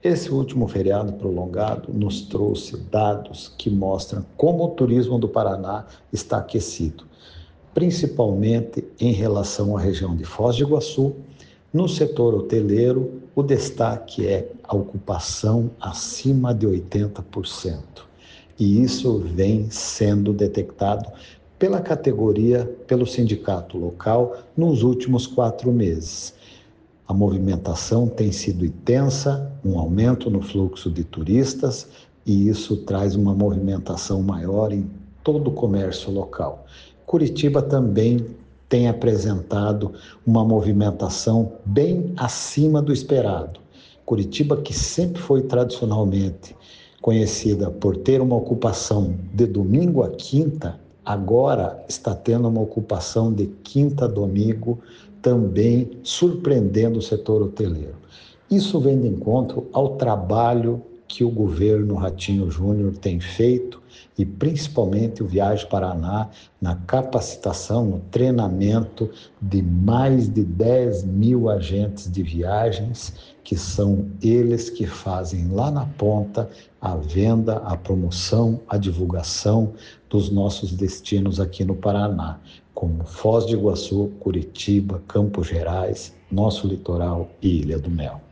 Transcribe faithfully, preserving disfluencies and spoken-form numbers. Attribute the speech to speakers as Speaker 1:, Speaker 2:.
Speaker 1: Esse último feriado prolongado nos trouxe dados que mostram como o turismo do Paraná está aquecido, principalmente em relação à região de Foz do Iguaçu. No setor hoteleiro, o destaque é a ocupação acima de oitenta por cento. E isso vem sendo detectado pela categoria, pelo sindicato local, nos últimos quatro meses. A movimentação tem sido intensa, um aumento no fluxo de turistas, e isso traz uma movimentação maior em todo o comércio local. Curitiba também tem apresentado uma movimentação bem acima do esperado. Curitiba, que sempre foi tradicionalmente conhecida por ter uma ocupação de domingo a quinta, agora está tendo uma ocupação de quinta a domingo, também surpreendendo o setor hoteleiro. Isso vem de encontro ao trabalho que o governo Ratinho Júnior tem feito, e principalmente o Viagem Paraná, na capacitação, no treinamento de mais de dez mil agentes de viagens, que são eles que fazem lá na ponta a venda, a promoção, a divulgação dos nossos destinos aqui no Paraná, como Foz do Iguaçu, Curitiba, Campos Gerais, nosso litoral e Ilha do Mel.